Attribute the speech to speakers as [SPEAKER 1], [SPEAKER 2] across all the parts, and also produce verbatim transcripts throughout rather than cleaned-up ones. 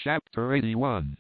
[SPEAKER 1] Chapter eighty-one.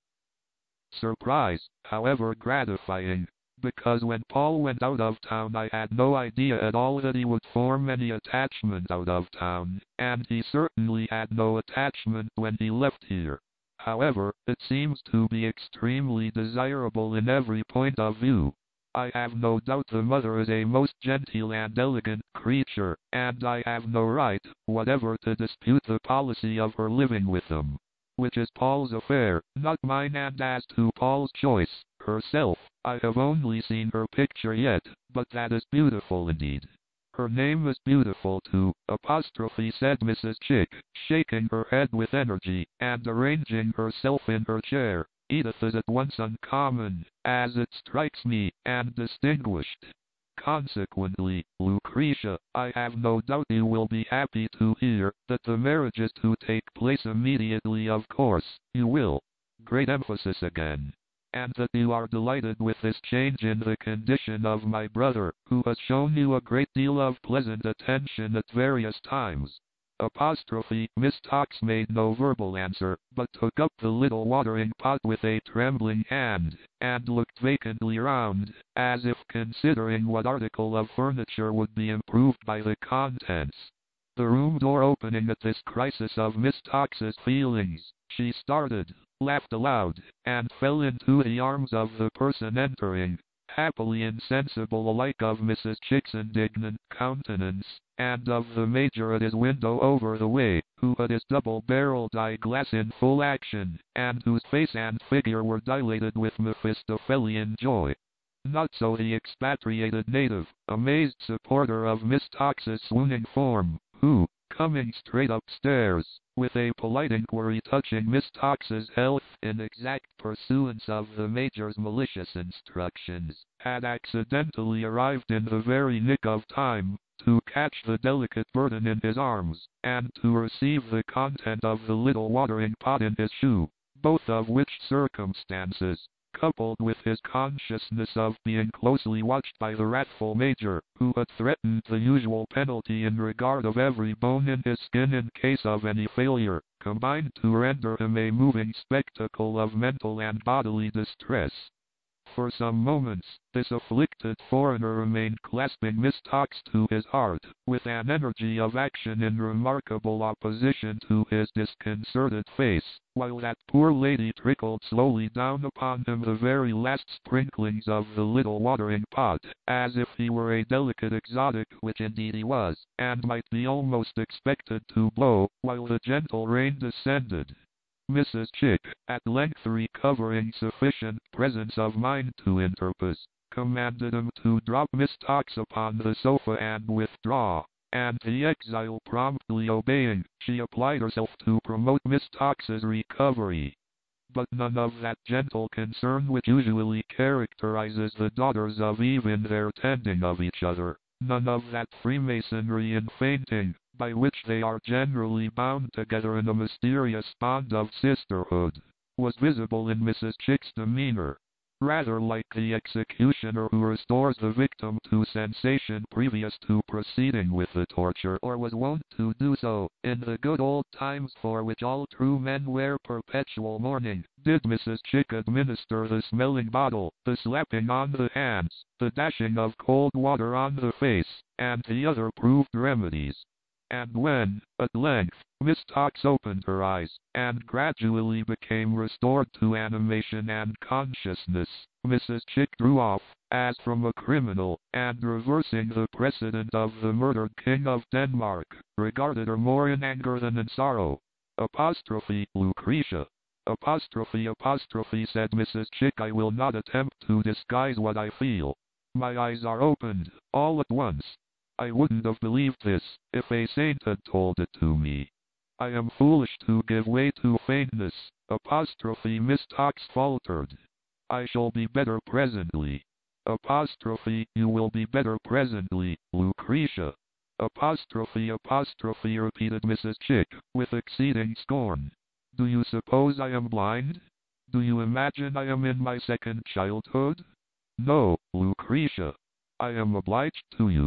[SPEAKER 1] Surprise, however gratifying, because when Paul went out of town I had no idea at all that he would form any attachment out of town, and he certainly had no attachment when he left here. However, it seems to be extremely desirable in every point of view. I have no doubt the mother is a most genteel and elegant creature, and I have no right whatever to dispute the policy of her living with them, which is Paul's affair, not mine. And as to Paul's choice, herself, I have only seen her picture yet, but that is beautiful indeed. Her name is beautiful too, apostrophe said Missus Chick, shaking her head with energy, and arranging herself in her chair. Edith is at once uncommon, as it strikes me, and distinguished. Consequently, Lucretia, I have no doubt you will be happy to hear that the marriage is to take place immediately. Of course, you will. Great emphasis again. And that you are delighted with this change in the condition of my brother, who has shown you a great deal of pleasant attention at various times. Apostrophe, Miss Tox made no verbal answer, but took up the little watering pot with a trembling hand, and looked vacantly round, as if considering what article of furniture would be improved by the contents. The room door opening at this crisis of Miss Tox's feelings, she started, laughed aloud, and fell into the arms of the person entering, happily insensible alike of Missus Chick's indignant countenance, and of the Major at his window over the way, who had his double-barreled eyeglass in full action, and whose face and figure were dilated with Mephistophelian joy. Not so the expatriated native, amazed supporter of Miss Tox's swooning form, who, coming straight upstairs, with a polite inquiry touching Miss Tox's health in exact pursuance of the Major's malicious instructions, had accidentally arrived in the very nick of time to catch the delicate burden in his arms, and to receive the content of the little watering pot in his shoe, both of which circumstances, coupled with his consciousness of being closely watched by the wrathful Major, who had threatened the usual penalty in regard of every bone in his skin in case of any failure, combined to render him a moving spectacle of mental and bodily distress. For some moments, this afflicted foreigner remained clasping Miss Tox to his heart, with an energy of action in remarkable opposition to his disconcerted face, while that poor lady trickled slowly down upon him the very last sprinklings of the little watering pot, as if he were a delicate exotic, which indeed he was, and might be almost expected to blow, while the gentle rain descended. Missus Chick, at length recovering sufficient presence of mind to interpose, commanded him to drop Miss Tox upon the sofa and withdraw, and the exile promptly obeying, she applied herself to promote Miss Tox's recovery. But none of that gentle concern which usually characterizes the daughters of Eve in their tending of each other, none of that freemasonry in fainting, by which they are generally bound together in a mysterious bond of sisterhood, was visible in Missus Chick's demeanor. Rather like the executioner who restores the victim to sensation previous to proceeding with the torture, or was wont to do so, in the good old times for which all true men wear perpetual mourning, did Missus Chick administer the smelling bottle, the slapping on the hands, the dashing of cold water on the face, and the other proved remedies. And when, at length, Miss Tox opened her eyes, and gradually became restored to animation and consciousness, Missus Chick drew off, as from a criminal, and reversing the precedent of the murdered King of Denmark, regarded her more in anger than in sorrow. Apostrophe, Lucretia. Apostrophe, apostrophe, said Missus Chick, I will not attempt to disguise what I feel. My eyes are opened, all at once. I wouldn't have believed this, if a saint had told it to me. I am foolish to give way to faintness, apostrophe Miss Tox faltered. I shall be better presently. Apostrophe, you will be better presently, Lucretia. Apostrophe, apostrophe, repeated Missus Chick, with exceeding scorn. Do you suppose I am blind? Do you imagine I am in my second childhood? No, Lucretia. I am obliged to you.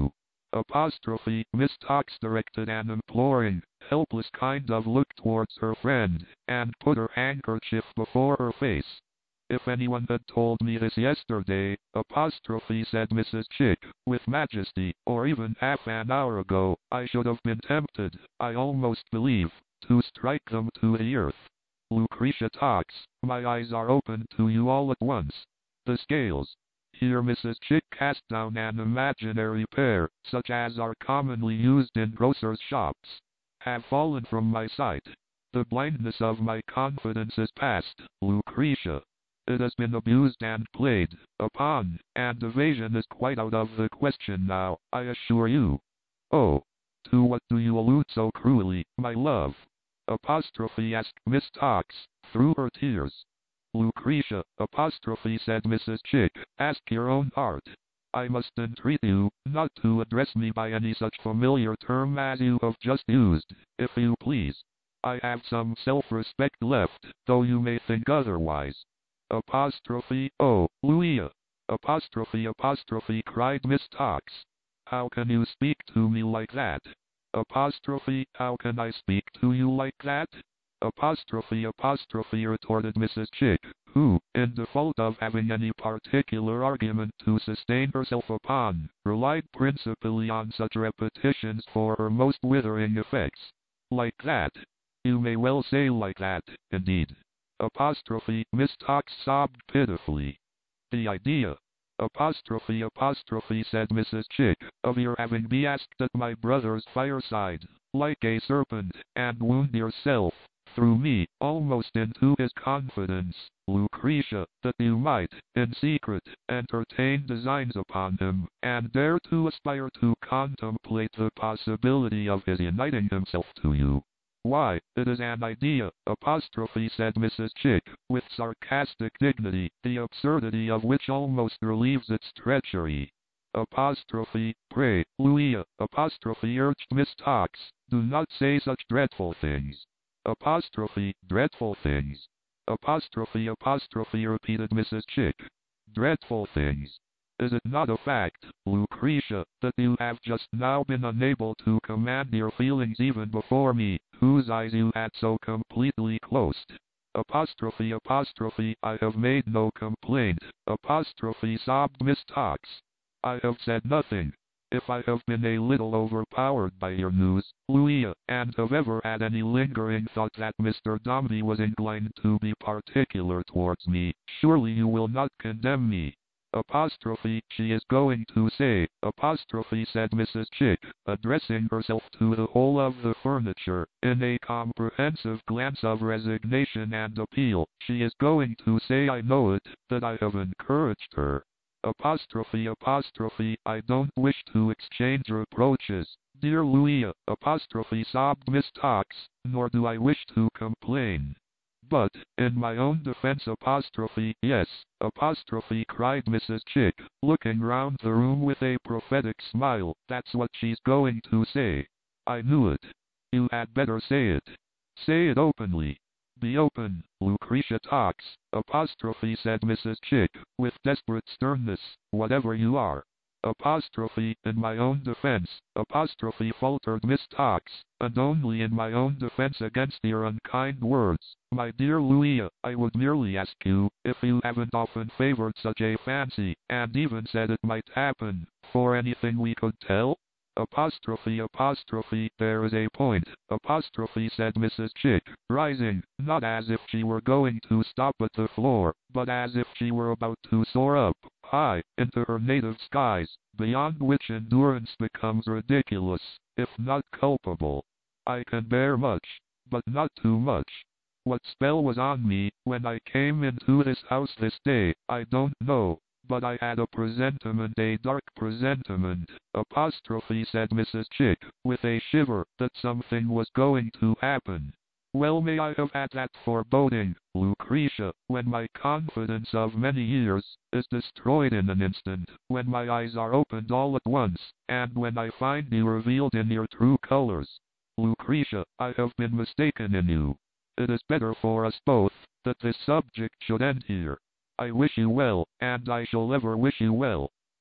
[SPEAKER 1] Apostrophe, Miss Tox directed an imploring, helpless kind of look towards her friend, and put her handkerchief before her face. If anyone had told me this yesterday, apostrophe, said Missus Chick, with majesty, or even half an hour ago, I should have been tempted, I almost believe, to strike them to the earth. Lucretia Tox, my eyes are opened to you all at once. The scales. Here Missus Chick cast down an imaginary pair, such as are commonly used in grocers' shops, have fallen from my sight. The blindness of my confidence is past, Lucretia. It has been abused and played upon, and evasion is quite out of the question now, I assure you. Oh, to what do you allude so cruelly, my love? Apostrophe, asked Miss Tox, through her tears. Lucretia, apostrophe, said Missus Chick, ask your own heart. I must entreat you not to address me by any such familiar term as you have just used, if you please. I have some self-respect left, though you may think otherwise. Apostrophe, oh, Louisa! Apostrophe, apostrophe, cried Miss Tox. How can you speak to me like that? Apostrophe, how can I speak to you like that? Apostrophe, apostrophe, retorted Missus Chick, who, in default of having any particular argument to sustain herself upon, relied principally on such repetitions for her most withering effects. Like that? You may well say like that, indeed. Apostrophe, Miss Tox sobbed pitifully. The idea, apostrophe, apostrophe, said Missus Chick, of your having be asked at my brother's fireside, like a serpent, and wound yourself, through me, almost into his confidence, Lucretia, that you might, in secret, entertain designs upon him, and dare to aspire to contemplate the possibility of his uniting himself to you. Why, it is an idea, apostrophe, said Missus Chick, with sarcastic dignity, the absurdity of which almost relieves its treachery. Apostrophe, pray, Louisa, apostrophe, urged Miss Tox, do not say such dreadful things. Apostrophe, dreadful things. Apostrophe, apostrophe, repeated Missus Chick. Dreadful things. Is it not a fact, Lucretia, that you have just now been unable to command your feelings even before me, whose eyes you had so completely closed? Apostrophe, apostrophe, I have made no complaint. Apostrophe, sobbed Miss Tox. I have said nothing. If I have been a little overpowered by your news, Louisa, and have ever had any lingering thought that Mister Dombey was inclined to be particular towards me, surely you will not condemn me. Apostrophe, she is going to say, apostrophe, said Missus Chick, addressing herself to the whole of the furniture, in a comprehensive glance of resignation and appeal, she is going to say, I know it, that I have encouraged her. Apostrophe, apostrophe, I don't wish to exchange reproaches, dear Louisa, apostrophe, sobbed Miss Tox, nor do I wish to complain. But, in my own defense, apostrophe, yes, apostrophe, cried Missus Chick, looking round the room with a prophetic smile, that's what she's going to say. I knew it. You had better say it. Say it openly. Be open, Lucretia Tox, apostrophe, said Missus Chick, with desperate sternness, whatever you are. Apostrophe, in my own defense, apostrophe, faltered Miss Tox, and only in my own defense against your unkind words, my dear Louisa, I would merely ask you, if you haven't often favored such a fancy, and even said it might happen, for anything we could tell? Apostrophe, apostrophe, there is a point, apostrophe, said Missus Chick, rising, not as if she were going to stop at the floor, but as if she were about to soar up, high, into her native skies, beyond which endurance becomes ridiculous, if not culpable. I can bear much, but not too much. What spell was on me, when I came into this house this day, I don't know. But I had a presentiment, a dark presentiment, apostrophe, said Missus Chick, with a shiver, that something was going to happen. Well may I have had that foreboding, Lucretia, when my confidence of many years is destroyed in an instant, when my eyes are opened all at once, and when I find you revealed in your true colors. Lucretia, I have been mistaken in you. It is better for us both, that this subject should end here. I wish you well, and I shall ever wish you well.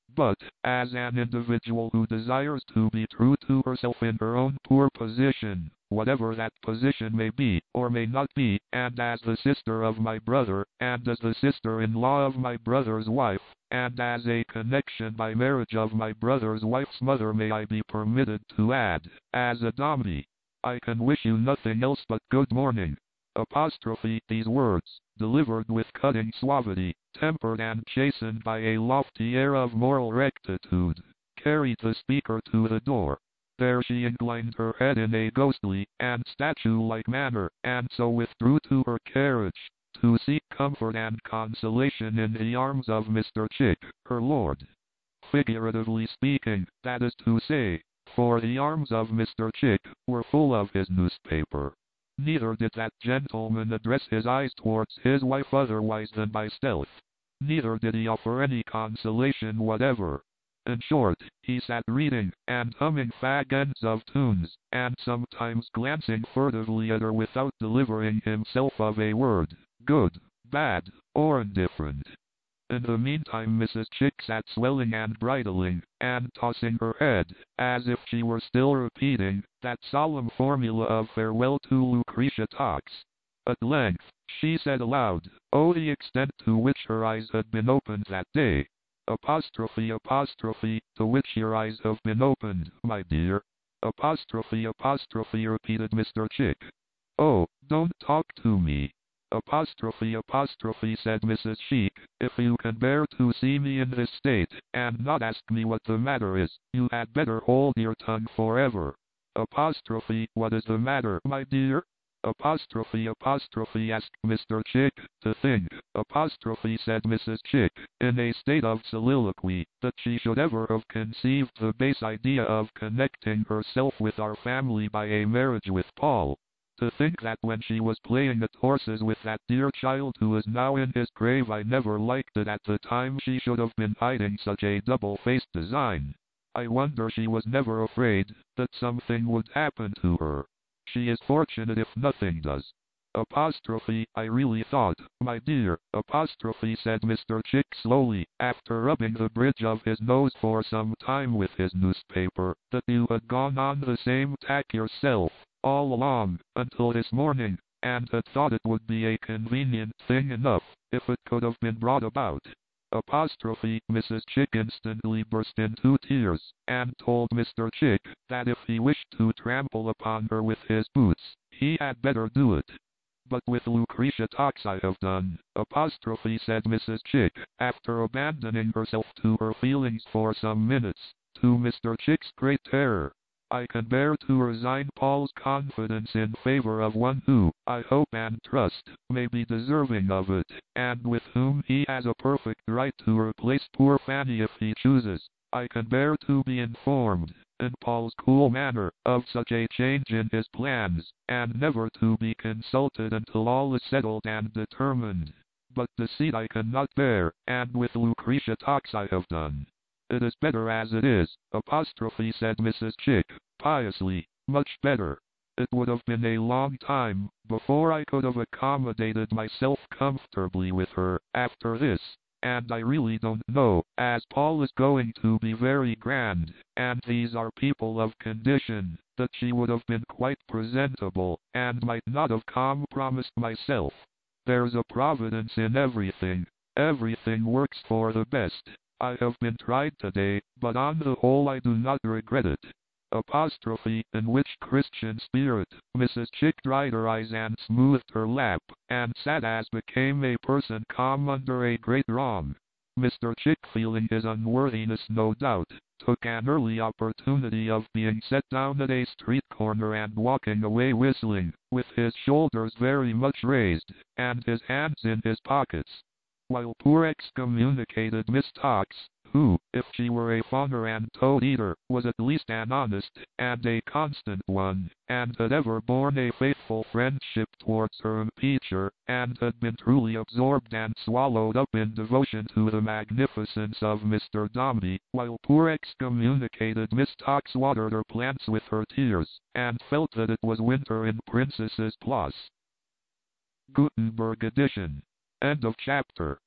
[SPEAKER 1] But, as an individual who desires to be true to herself in her own poor position, whatever that position may be, or may not be, and as the sister of my brother, and as the sister-in-law of my brother's wife, and as a connection by marriage of my brother's wife's mother, may I be permitted to add, as a Dombey, I can wish you nothing else but good morning. Apostrophe these words, delivered with cutting suavity, tempered and chastened by a lofty air of moral rectitude, carried the speaker to the door. There she inclined her head in a ghostly and statue-like manner, and so withdrew to her carriage, to seek comfort and consolation in the arms of Mister Chick, her lord. Figuratively speaking, that is to say, for the arms of Mister Chick were full of his newspaper. Neither did that gentleman address his eyes towards his wife otherwise than by stealth. Neither did he offer any consolation whatever. In short, he sat reading, and humming fag ends of tunes, and sometimes glancing furtively at her without delivering himself of a word, good, bad, or indifferent. In the meantime Missus Chick sat swelling and bridling, and tossing her head, as if she were still repeating that solemn formula of farewell to Lucretia Tox. At length, she said aloud, oh, the extent to which her eyes had been opened that day. Apostrophe apostrophe, to which your eyes have been opened, my dear. Apostrophe apostrophe, repeated Mister Chick. Oh, don't talk to me. Apostrophe apostrophe, said Missus Chick, if you can bear to see me in this state, and not ask me what the matter is, you had better hold your tongue forever. Apostrophe, what is the matter, my dear? Apostrophe apostrophe, asked Mister Chick, to think, apostrophe, said Missus Chick, in a state of soliloquy, that she should ever have conceived the base idea of connecting herself with our family by a marriage with Paul. To think that when she was playing at horses with that dear child who is now in his grave, I never liked it at the time, she should have been hiding such a double-faced design. I wonder she was never afraid that something would happen to her. She is fortunate if nothing does. Apostrophe, I really thought, my dear, apostrophe, said Mister Chick slowly, after rubbing the bridge of his nose for some time with his newspaper, that you had gone on the same tack yourself, all along, until this morning, and had thought it would be a convenient thing enough, if it could have been brought about. Apostrophe, Missus Chick instantly burst into tears, and told Mister Chick that if he wished to trample upon her with his boots, he had better do it. But with Lucretia Tox I have done, apostrophe, said Missus Chick, after abandoning herself to her feelings for some minutes, to Mister Chick's great terror. I can bear to resign Paul's confidence in favor of one who, I hope and trust, may be deserving of it, and with whom he has a perfect right to replace poor Fanny if he chooses. I can bear to be informed, in Paul's cool manner, of such a change in his plans, and never to be consulted until all is settled and determined. But deceit I cannot bear, and with Lucretia Tox I have done. It is better as it is, apostrophe, said Missus Chick, piously, much better. It would have been a long time before I could have accommodated myself comfortably with her after this, and I really don't know, as Paul is going to be very grand, and these are people of condition, that she would have been quite presentable, and might not have compromised myself. There's a providence in everything. Everything works for the best. I have been tried today, but on the whole I do not regret it. Apostrophe, in which Christian spirit, Missus Chick dried her eyes and smoothed her lap, and sat as became a person come under a great wrong. Mister Chick, feeling his unworthiness no doubt, took an early opportunity of being set down at a street corner and walking away whistling, with his shoulders very much raised, and his hands in his pockets. While poor excommunicated Miss Tox, who, if she were a fawner and toad-eater, was at least an honest and a constant one, and had ever borne a faithful friendship towards her impeacher, and had been truly absorbed and swallowed up in devotion to the magnificence of Mister Dombey, while poor excommunicated Miss Tox watered her plants with her tears, and felt that it was winter in Princess's Place. Gutenberg edition. End of chapter.